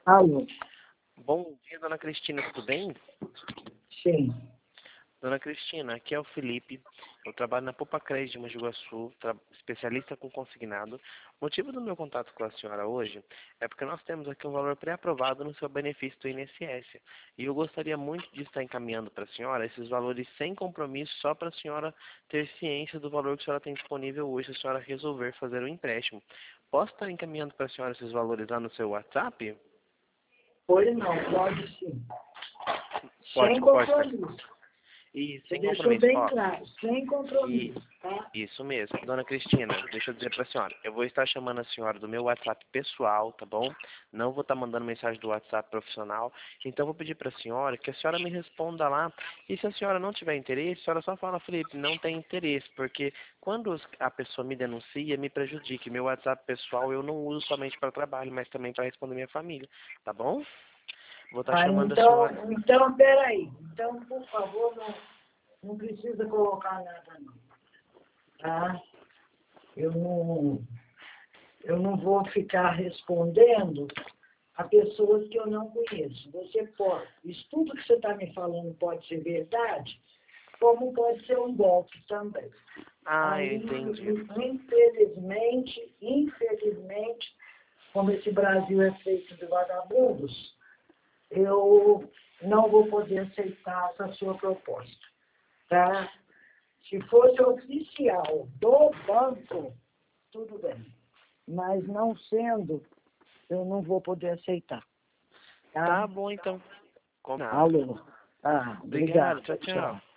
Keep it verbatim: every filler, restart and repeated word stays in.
Alô? Bom dia, dona Cristina, tudo bem? Sim. Dona Cristina, aqui é o Felipe. Eu trabalho na Poupa Crédito de Mogi Guaçu, tra- especialista com consignado. O motivo do meu contato com a senhora hoje é porque nós temos aqui um valor pré-aprovado no seu benefício do I N S S. E eu gostaria muito de estar encaminhando para a senhora esses valores sem compromisso, só para a senhora ter ciência do valor que a senhora tem disponível hoje, se a senhora resolver fazer o empréstimo. Posso estar encaminhando para a senhora esses valores lá no seu WhatsApp? Pode não, pode sim. Pode, Sem pode, pode. compromisso. E Você sem deixou compromisso. bem Ó, claro, sem e compromisso, tá? isso mesmo. Dona Cristina, deixa eu dizer para a senhora. Eu vou estar chamando a senhora do meu WhatsApp pessoal, tá bom? Não vou estar mandando mensagem do WhatsApp profissional. Então, vou pedir para a senhora que a senhora me responda lá. E se a senhora não tiver interesse, a senhora só fala, Felipe, não tem interesse. Porque quando os- a pessoa me denuncia, me prejudica. Meu WhatsApp pessoal eu não uso somente para trabalho, mas também para responder minha família. Tá bom? Vou estar Ah, chamando a então, senhora. então, peraí. Então, por favor, não, não precisa colocar nada não, tá? Eu não, eu não vou ficar respondendo a pessoas que eu não conheço. Você pode, isso tudo que você está me falando pode ser verdade, como pode ser um golpe também. Ah, eu Aí, entendi. infelizmente, infelizmente, como esse Brasil é feito de vagabundos, eu não vou poder aceitar essa sua proposta, tá? Se fosse oficial do banco, tudo bem. Mas não sendo, eu não vou poder aceitar, tá? Tá bom, então. Combinado. Alô? Ah, Obrigado. obrigada, Tchau, tchau. tchau.